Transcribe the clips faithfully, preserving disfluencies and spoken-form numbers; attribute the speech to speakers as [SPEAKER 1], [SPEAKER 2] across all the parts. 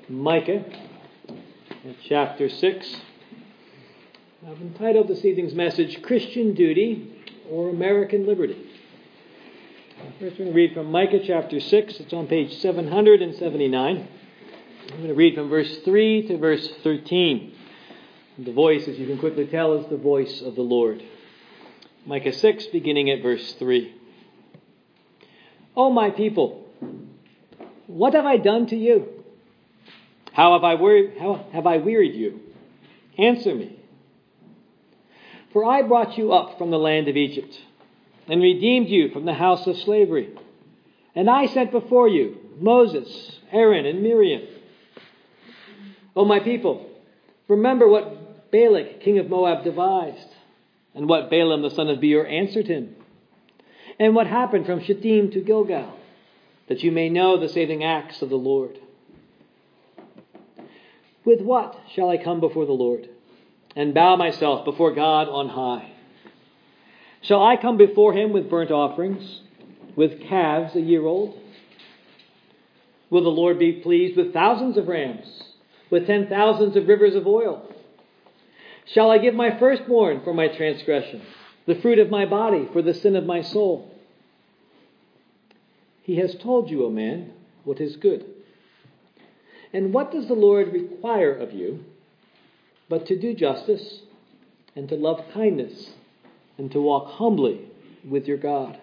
[SPEAKER 1] Micah, chapter six. I've entitled this evening's message, Christian Duty or American Liberty. First we're going to read from Micah chapter six. It's on page seven hundred seventy-nine. I'm going to read from verse three to verse thirteen. The voice, as you can quickly tell, is the voice of the Lord. Micah six, beginning at verse three. O my people, what have I done to you? How have I worried, how have I wearied you? Answer me. For I brought you up from the land of Egypt, and redeemed you from the house of slavery. And I sent before you Moses, Aaron, and Miriam. O my people, remember what Balak, king of Moab, devised, and what Balaam, the son of Beor, answered him, and what happened from Shittim to Gilgal, that you may know the saving acts of the Lord. With what shall I come before the Lord, and bow myself before God on high? Shall I come before him with burnt offerings, with calves a year old? Will the Lord be pleased with thousands of rams, with ten thousands of rivers of oil? Shall I give my firstborn for my transgression, the fruit of my body for the sin of my soul? He has told you, O man, what is good. And what does the Lord require of you but to do justice and to love kindness and to walk humbly with your God?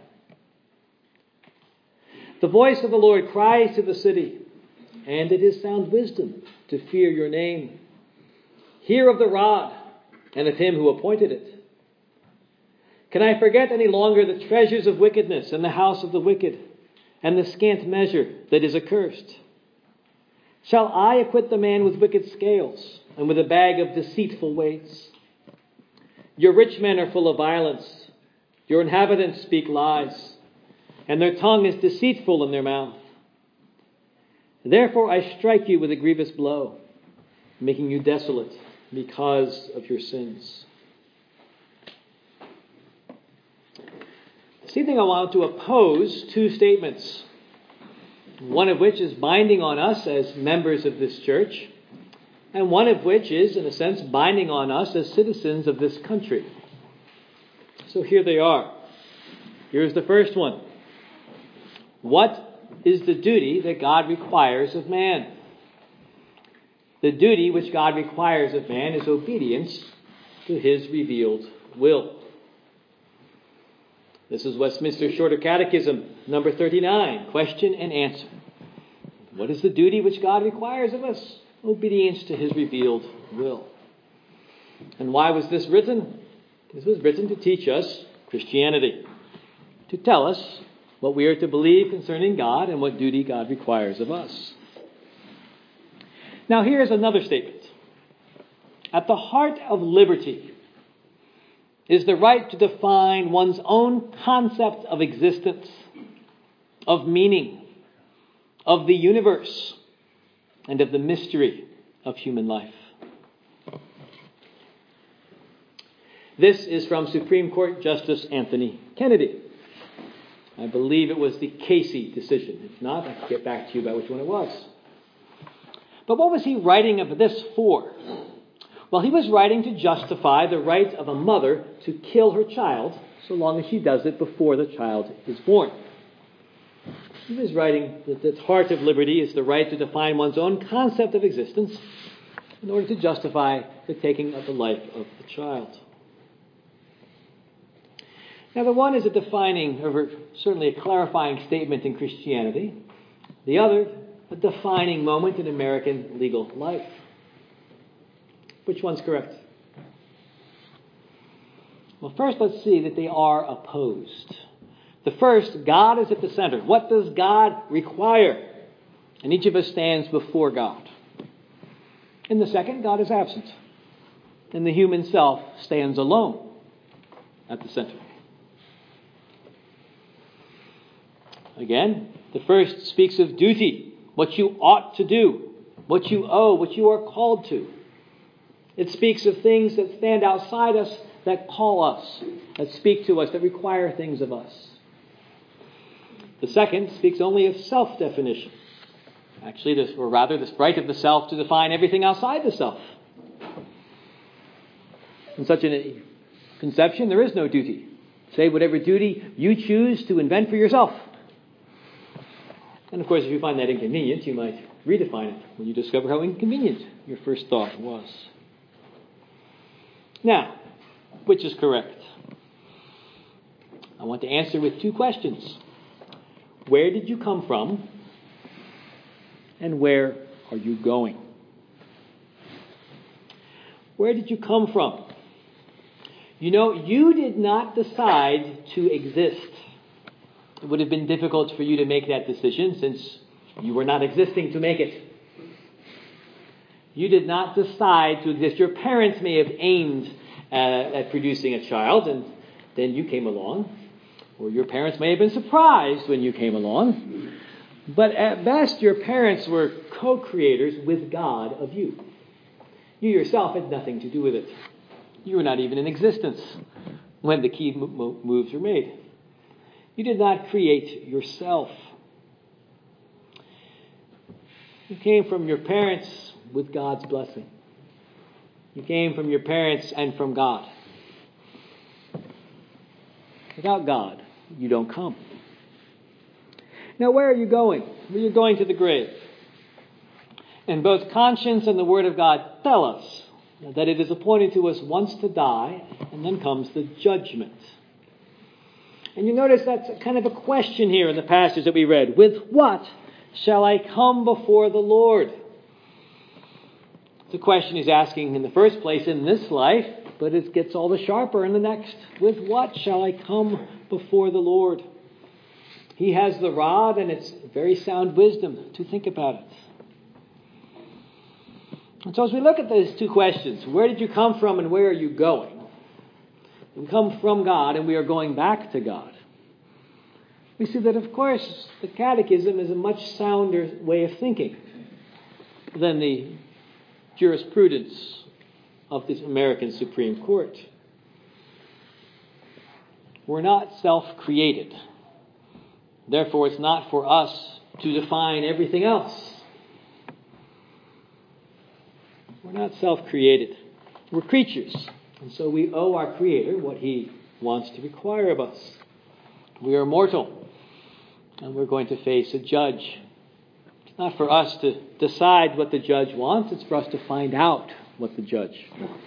[SPEAKER 1] The voice of the Lord cries to the city, and it is sound wisdom to fear your name. Hear of the rod and of him who appointed it. Can I forget any longer the treasures of wickedness in the house of the wicked, and the scant measure that is accursed? Shall I acquit the man with wicked scales, and with a bag of deceitful weights? Your rich men are full of violence. Your inhabitants speak lies, and their tongue is deceitful in their mouth. Therefore I strike you with a grievous blow, making you desolate because of your sins. This evening I want to oppose two statements, one of which is binding on us as members of this church, and one of which is, in a sense, binding on us as citizens of this country. So here they are. Here's the first one. What is the duty that God requires of man? The duty which God requires of man is obedience to his revealed will. This is Westminster Shorter Catechism, number thirty-nine, question and answer. What is the duty which God requires of us? Obedience to his revealed will. And why was this written? This was written to teach us Christianity, to tell us what we are to believe concerning God and what duty God requires of us. Now here's another statement. At the heart of liberty is the right to define one's own concept of existence, of meaning, of the universe, and of the mystery of human life. This is from Supreme Court Justice Anthony Kennedy. I believe it was the Casey decision. If not, I can get back to you about which one it was. But what was he writing of this for? Well, he was writing to justify the right of a mother to kill her child so long as she does it before the child is born. He was writing that the heart of liberty is the right to define one's own concept of existence in order to justify the taking of the life of the child. Now, the one is a defining, or certainly a clarifying statement in Christianity. The other, a defining moment in American legal life. Which one's correct? Well, first let's see that they are opposed. The first, God is at the center. What does God require? And each of us stands before God. In the second, God is absent. And the human self stands alone at the center. Again, the first speaks of duty, what you ought to do, what you owe, what you are called to. It speaks of things that stand outside us, that call us, that speak to us, that require things of us. The second speaks only of self-definition, Actually, this, or rather, this right of the self to define everything outside the self. In such a conception, there is no duty. Say whatever duty you choose to invent for yourself. And of course, if you find that inconvenient, you might redefine it when you discover how inconvenient your first thought was. Now, which is correct? I want to answer with two questions. Where did you come from? And where are you going? Where did you come from? You know, you did not decide to exist. It would have been difficult for you to make that decision since you were not existing to make it. You did not decide to exist. Your parents may have aimed uh, at producing a child, and then you came along. Or your parents may have been surprised when you came along. But at best, your parents were co-creators with God of you. You yourself had nothing to do with it. You were not even in existence when the key moves were made. You did not create yourself. You came from your parents with God's blessing. You came from your parents and from God. Without God, you don't come. Now, where are you going? Well, you're going to the grave. And both conscience and the Word of God tell us that it is appointed to us once to die, and then comes the judgment. And you notice that's kind of a question here in the passage that we read. With what shall I come before the Lord? The question he's asking in the first place in this life, but it gets all the sharper in the next. With what shall I come before the Lord? He has the rod, and it's very sound wisdom to think about it. And so as we look at those two questions, where did you come from and where are you going? We come from God and we are going back to God. We see that, of course, the catechism is a much sounder way of thinking than the jurisprudence of the American Supreme Court. We're not self-created. Therefore, it's not for us to define everything else. We're not self-created. We're creatures. And so we owe our Creator what He wants to require of us. We are mortal. And we're going to face a judge. It's not for us to decide what the judge wants. It's for us to find out what the judge wants.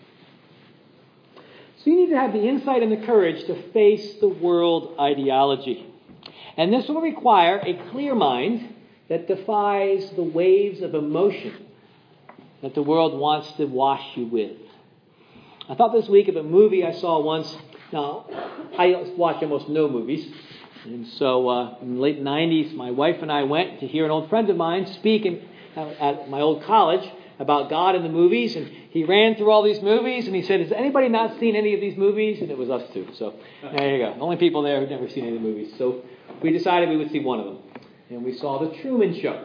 [SPEAKER 1] So you need to have the insight and the courage to face the world ideology. And this will require a clear mind that defies the waves of emotion that the world wants to wash you with. I thought this week of a movie I saw once. Now, I watch almost no movies. And so uh, in the late nineties, my wife and I went to hear an old friend of mine speak in, uh, at my old college about God in the movies. And he ran through all these movies and he said, has anybody not seen any of these movies? And it was us two. So there you go. The only people there who've never seen any of the movies. So we decided we would see one of them. And we saw The Truman Show.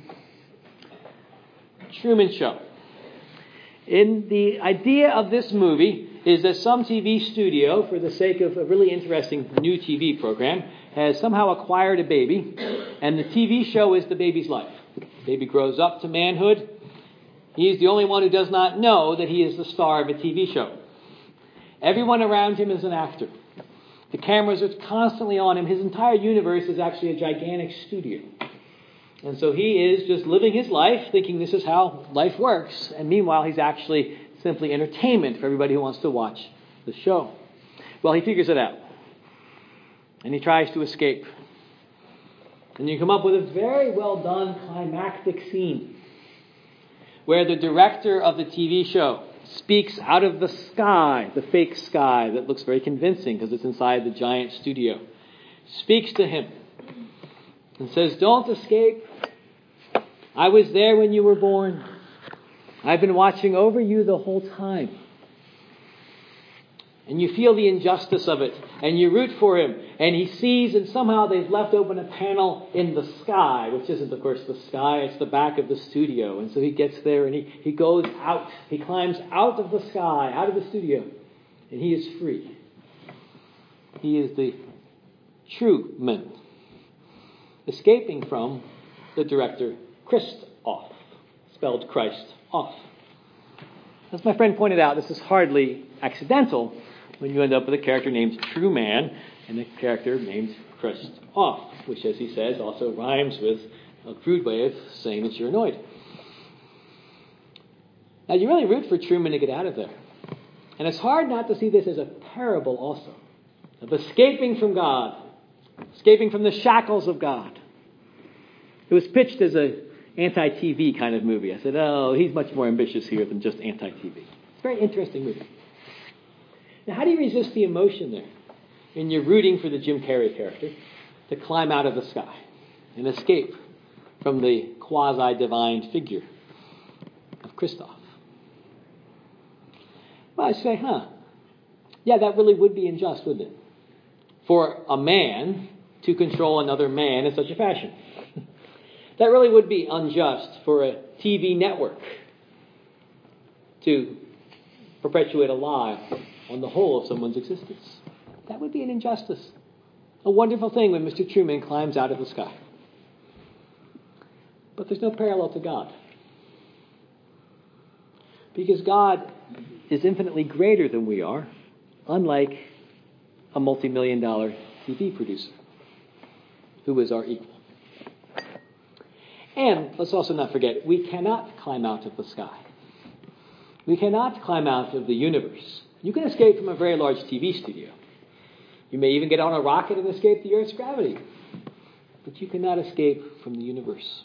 [SPEAKER 1] Truman Show. In the idea of this movie is that some T V studio, for the sake of a really interesting new T V program, has somehow acquired a baby, and the T V show is the baby's life. The baby grows up to manhood. He's the only one who does not know that he is the star of a T V show. Everyone around him is an actor. The cameras are constantly on him. His entire universe is actually a gigantic studio. And so he is just living his life, thinking this is how life works. And meanwhile, he's actually simply entertainment for everybody who wants to watch the show. Well, he figures it out. And he tries to escape. And you come up with a very well done climactic scene where the director of the T V show speaks out of the sky, the fake sky that looks very convincing because it's inside the giant studio, speaks to him and says, don't escape. I was there when you were born. I've been watching over you the whole time. And you feel the injustice of it. And you root for him. And he sees, and somehow they've left open a panel in the sky, which isn't, of course, the sky. It's the back of the studio. And so he gets there and he, he goes out. He climbs out of the sky, out of the studio. And he is free. He is the true man, escaping from the director Christoff, spelled Christ off. As my friend pointed out, this is hardly accidental when you end up with a character named True Man and a character named Christoff, which, as he says, also rhymes with a crude way of saying that you're annoyed. Now, you really root for Truman to get out of there. And it's hard not to see this as a parable also, of escaping from God, escaping from the shackles of God. It was pitched as an anti-T V kind of movie. I said, oh, he's much more ambitious here than just anti-T V. It's a very interesting movie. Now, how do you resist the emotion there? And you're rooting for the Jim Carrey character to climb out of the sky and escape from the quasi-divine figure of Christoff. Well, I say, huh, yeah, that really would be unjust, wouldn't it? For a man to control another man in such a fashion. That really would be unjust for a T V network to perpetuate a lie on the whole of someone's existence. That would be an injustice. A wonderful thing when Mister Truman climbs out of the sky. But there's no parallel to God. Because God is infinitely greater than we are, unlike a multi-million dollar T V producer who is our equal. And let's also not forget, we cannot climb out of the sky. We cannot climb out of the universe. You can escape from a very large T V studio. You may even get on a rocket and escape the Earth's gravity. But you cannot escape from the universe.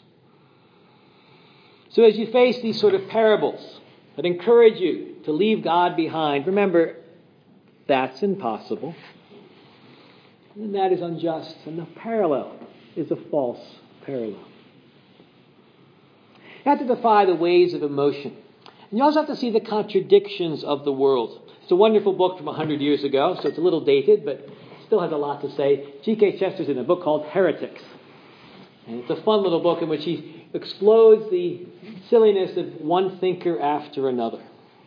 [SPEAKER 1] So as you face these sort of parables that encourage you to leave God behind, remember, that's impossible. And that is unjust. And the parallel is a false parallel. You have to defy the waves of emotion. And you also have to see the contradictions of the world. It's a wonderful book from one hundred years ago, so it's a little dated, but still has a lot to say. G K Chester's in a book called Heretics. And it's a fun little book in which he explodes the silliness of one thinker after another.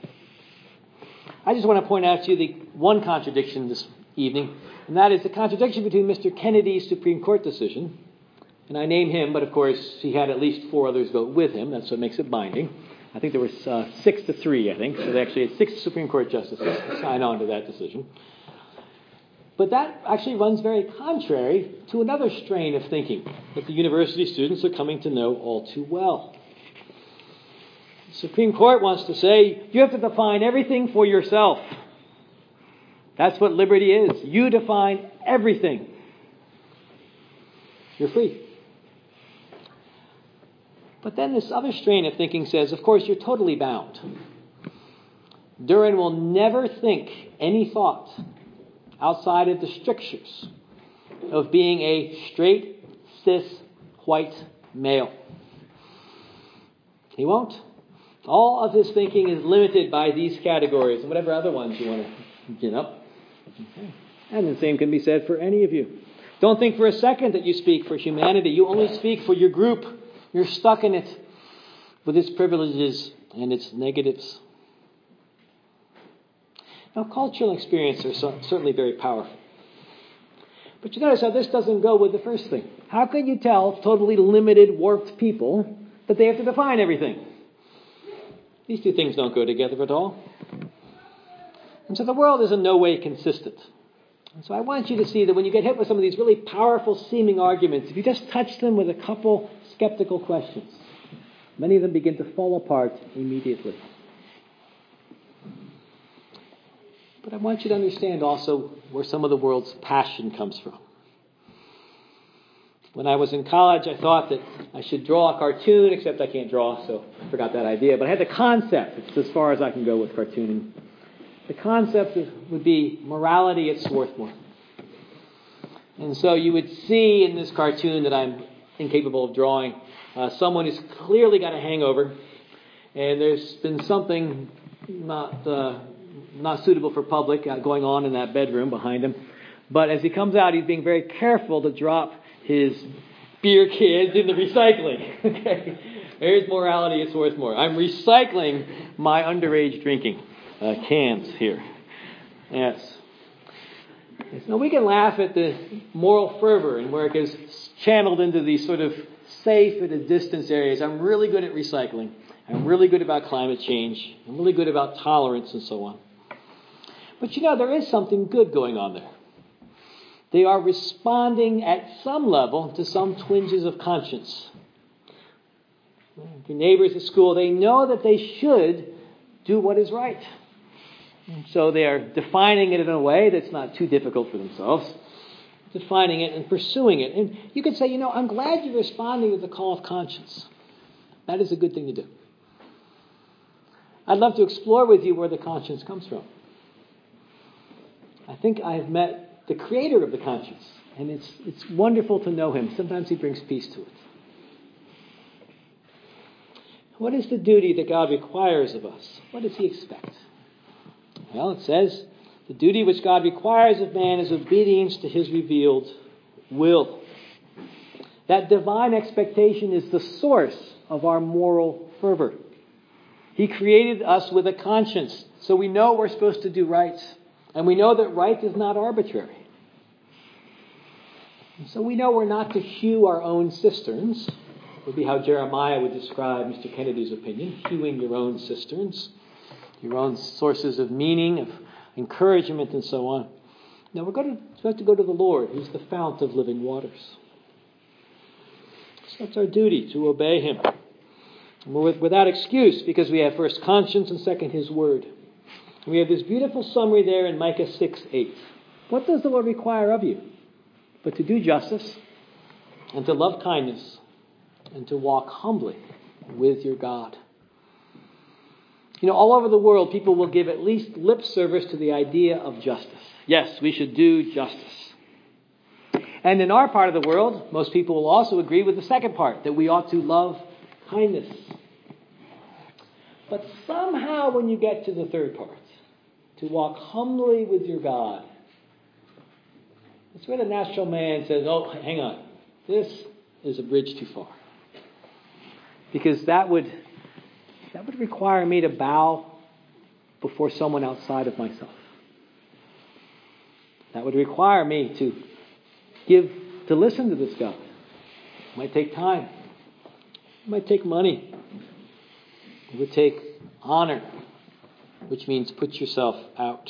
[SPEAKER 1] I just want to point out to you the one contradiction this evening, and that is the contradiction between Mister Kennedy's Supreme Court decision, and I name him, but of course he had at least four others vote with him. That's what makes it binding. I think there was uh, six to three, I think. So they actually had six Supreme Court justices sign on to that decision. But that actually runs very contrary to another strain of thinking that the university students are coming to know all too well. The Supreme Court wants to say, you have to define everything for yourself. That's what liberty is. You define everything. You're free. But then this other strain of thinking says, of course, you're totally bound. Durin will never think any thought outside of the strictures of being a straight, cis, white male. He won't. All of his thinking is limited by these categories and whatever other ones you want to gin up. Okay. And the same can be said for any of you. Don't think for a second that you speak for humanity. You only speak for your group. You're stuck in it with its privileges and its negatives. Now, cultural experience are so, certainly very powerful. But you notice how this doesn't go with the first thing. How can you tell totally limited, warped people that they have to define everything? These two things don't go together at all. And so the world is in no way consistent. And so I want you to see that when you get hit with some of these really powerful seeming arguments, if you just touch them with a couple skeptical questions, many of them begin to fall apart immediately. But I want you to understand also where some of the world's passion comes from. When I was in college, I thought that I should draw a cartoon, except I can't draw, so I forgot that idea. But I had the concept. It's as far as I can go with cartooning. The concept would be morality at Swarthmore. And so you would see in this cartoon that I'm incapable of drawing uh, someone who's clearly got a hangover, and there's been something not uh, not suitable for public uh, going on in that bedroom behind him. But as he comes out, he's being very careful to drop his beer cans in the recycling. Okay, there's morality at Swarthmore. I'm recycling my underage drinking uh, cans here. Yes. Now we can laugh at the moral fervor and where it gets channeled into these sort of safe at a distance areas. I'm really good at recycling. I'm really good about climate change. I'm really good about tolerance and so on. But you know, there is something good going on there. They are responding at some level to some twinges of conscience. Your neighbors at school, they know that they should do what is right. And so they are defining it in a way that's not too difficult for themselves. Defining it and pursuing it. And you could say, you know, I'm glad you're responding to the call of conscience. That is a good thing to do. I'd love to explore with you where the conscience comes from. I think I've met the creator of the conscience, and it's it's wonderful to know him. Sometimes he brings peace to it. What is the duty that God requires of us? What does he expect? Well, it says, the duty which God requires of man is obedience to his revealed will. That divine expectation is the source of our moral fervor. He created us with a conscience, so we know we're supposed to do right. And we know that right is not arbitrary. And so we know we're not to hew our own cisterns. That would be how Jeremiah would describe Mister Kennedy's opinion. Hewing your own cisterns. Your own sources of meaning, of encouragement, and so on. Now we're going to, supposed to go to the Lord, who's the fount of living waters. So that's our duty, to obey him. And we're without excuse, because we have first conscience and second his word. And we have this beautiful summary there in Micah six eight. What does the Lord require of you? But to do justice, and to love kindness, and to walk humbly with your God. You know, all over the world, people will give at least lip service to the idea of justice. Yes, we should do justice. And in our part of the world, most people will also agree with the second part, that we ought to love kindness. But somehow when you get to the third part, to walk humbly with your God, that's where the natural man says, oh, hang on, this is a bridge too far. Because that would... That would require me to bow before someone outside of myself. That would require me to give, to listen to this God. It might take time. It might take money. It would take honor, which means put yourself out.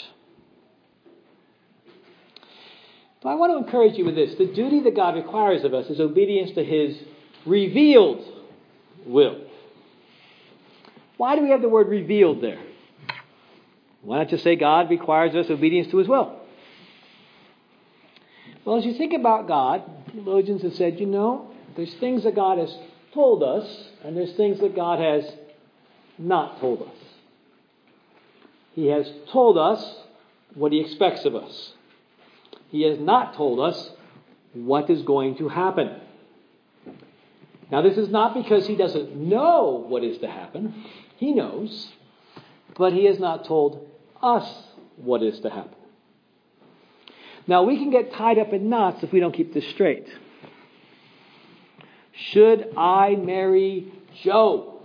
[SPEAKER 1] But I want to encourage you with this. The duty that God requires of us is obedience to his revealed will. Why do we have the word revealed there? Why not just say God requires us obedience to his will? Well, as you think about God, theologians have said, you know, there's things that God has told us, and there's things that God has not told us. He has told us what he expects of us. He has not told us what is going to happen. Now, this is not because he doesn't know what is to happen. He knows, but he has not told us what is to happen. Now, we can get tied up in knots if we don't keep this straight. Should I marry Joe?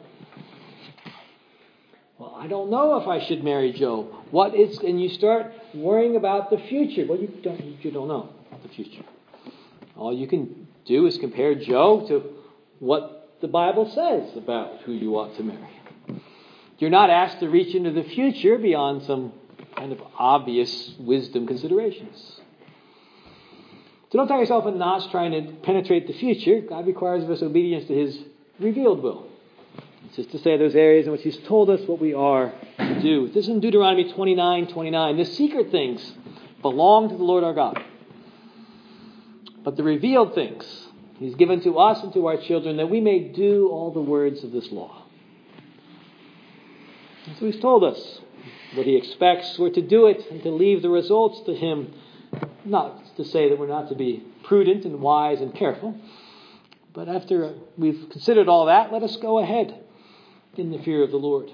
[SPEAKER 1] Well, I don't know if I should marry Joe. What is? And you start worrying about the future. Well, you don't. You don't know the future. All you can do is compare Joe to what the Bible says about who you ought to marry. You're not asked to reach into the future beyond some kind of obvious wisdom considerations. So don't tie yourself in knots trying to penetrate the future. God requires of us obedience to his revealed will. It's just to say those areas in which he's told us what we are to do. This is in Deuteronomy twenty-nine twenty-nine. The secret things belong to the Lord our God. But the revealed things he's given to us and to our children, that we may do all the words of this law. And so he's told us what he expects. We're to do it and to leave the results to him. Not to say that we're not to be prudent and wise and careful. But after we've considered all that, let us go ahead in the fear of the Lord.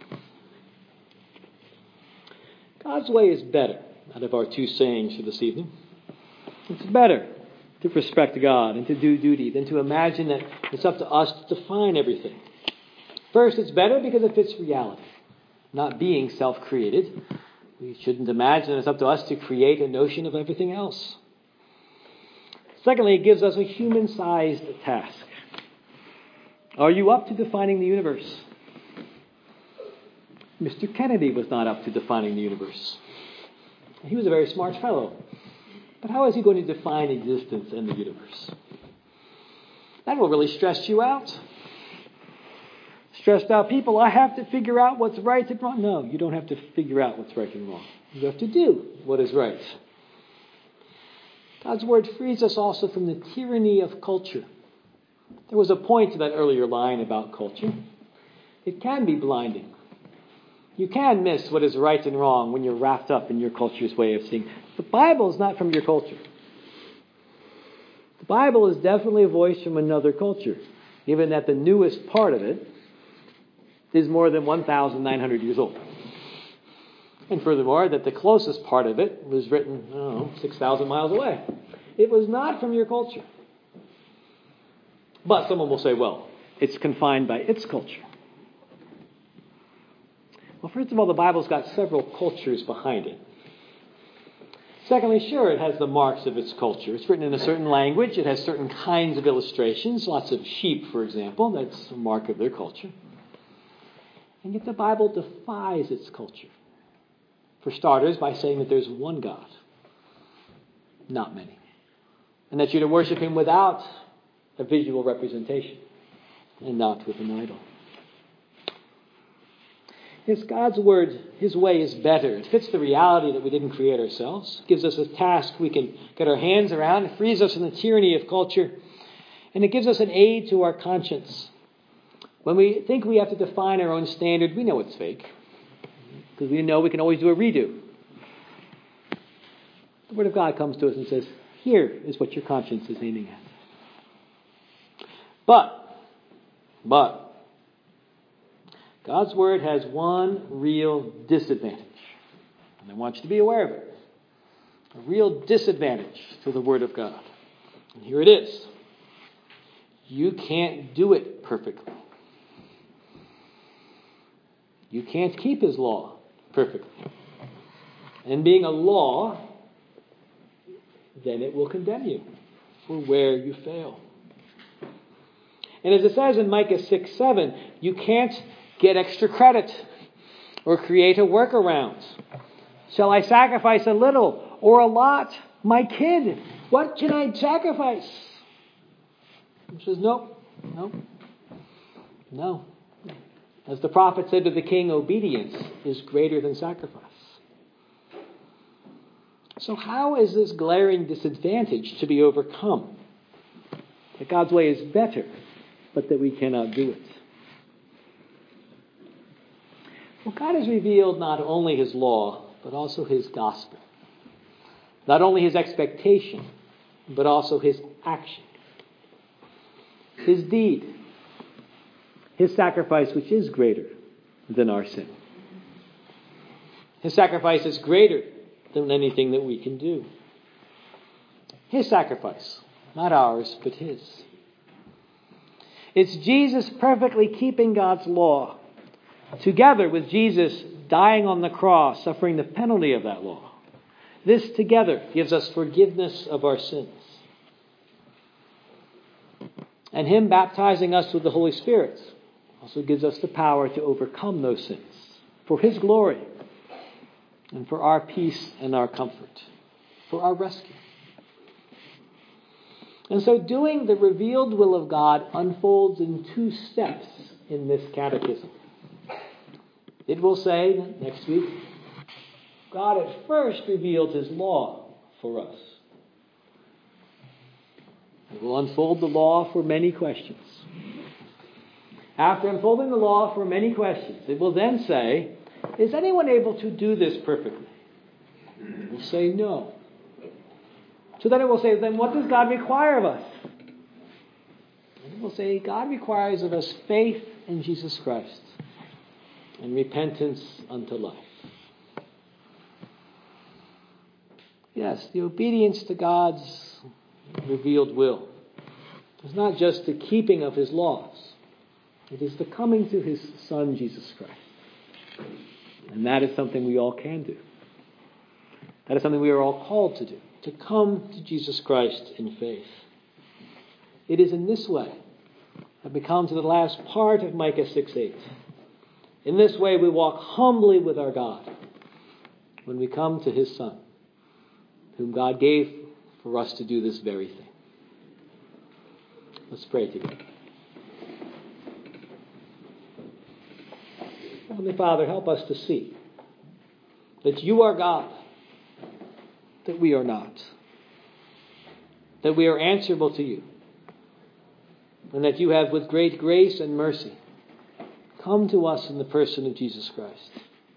[SPEAKER 1] God's way is better, out of our two sayings for this evening. It's better to respect God and to do duty than to imagine that it's up to us to define everything. First, it's better because it fits reality. Not being self-created, we shouldn't imagine it's up to us to create a notion of everything else. Secondly, it gives us a human-sized task. Are you up to defining the universe? Mister Kennedy was not up to defining the universe. He was a very smart fellow. But how is he going to define existence in the universe? That will really stress you out. Stressed out people, I have to figure out what's right and wrong. No, you don't have to figure out what's right and wrong. You have to do what is right. God's word frees us also from the tyranny of culture. There was a point to that earlier line about culture. It can be blinding. You can miss what is right and wrong when you're wrapped up in your culture's way of seeing. The Bible is not from your culture. The Bible is definitely a voice from another culture, given that the newest part of it is more than one thousand nine hundred years old. And furthermore, that the closest part of it was written, I don't know, six thousand miles away. It was not from your culture. But someone will say, well, it's confined by its culture. Well, first of all, the Bible's got several cultures behind it. Secondly, sure, it has the marks of its culture. It's written in a certain language. It has certain kinds of illustrations. Lots of sheep, for example. That's a mark of their culture. And yet the Bible defies its culture. For starters, by saying that there's one God, not many. And that you're to worship him without a visual representation and not with an idol. Yes, God's word, his way is better. It fits the reality that we didn't create ourselves. It gives us a task we can get our hands around. It frees us from the tyranny of culture. And it gives us an aid to our conscience. When we think we have to define our own standard, we know it's fake. Because we know we can always do a redo. The Word of God comes to us and says, here is what your conscience is aiming at. But, but, God's Word has one real disadvantage. And I want you to be aware of it. A real disadvantage to the Word of God. And here it is. You can't do it perfectly. You can't keep his law perfectly. And being a law, then it will condemn you for where you fail. And as it says in Micah six seven, you can't get extra credit or create a workaround. Shall I sacrifice a little or a lot? My kid, what can I sacrifice? He says, nope, nope, no. As the prophet said to the king, obedience is greater than sacrifice. So how is this glaring disadvantage to be overcome? That God's way is better, but that we cannot do it. Well, God has revealed not only his law, but also his gospel. Not only his expectation, but also his action. His deed. His sacrifice, which is greater than our sin. His sacrifice is greater than anything that we can do. His sacrifice, not ours, but his. It's Jesus perfectly keeping God's law, together with Jesus dying on the cross, suffering the penalty of that law. This together gives us forgiveness of our sins. And him baptizing us with the Holy Spirit also gives us the power to overcome those sins for his glory and for our peace and our comfort, for our rescue. And so doing the revealed will of God unfolds in two steps in this catechism. It will say next week, God at first revealed his law for us. It will unfold the law for many questions. After unfolding the law for many questions, it will then say, is anyone able to do this perfectly? It will say no. So then it will say, then what does God require of us? And it will say, God requires of us faith in Jesus Christ and repentance unto life. Yes, the obedience to God's revealed will is not just the keeping of his laws. It is the coming to his Son, Jesus Christ. And that is something we all can do. That is something we are all called to do. To come to Jesus Christ in faith. It is in this way And we come to the last part of Micah six eight. In this way we walk humbly with our God when we come to his Son, whom God gave for us to do this very thing. Let's pray together. Heavenly Father, help us to see that you are God, that we are not, that we are answerable to you, and that you have, with great grace and mercy, come to us in the person of Jesus Christ.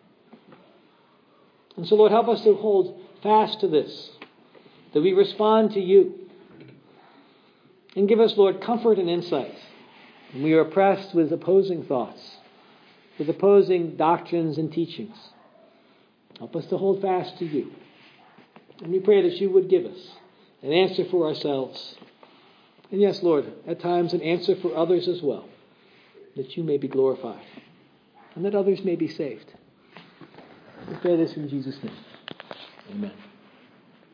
[SPEAKER 1] And so, Lord, help us to hold fast to this, that we respond to you. And give us, Lord, comfort and insight when we are oppressed with opposing thoughts, with opposing doctrines and teachings. Help us to hold fast to you. And we pray that you would give us an answer for ourselves. And yes, Lord, at times an answer for others as well, that you may be glorified and that others may be saved. We pray this in Jesus' name. Amen.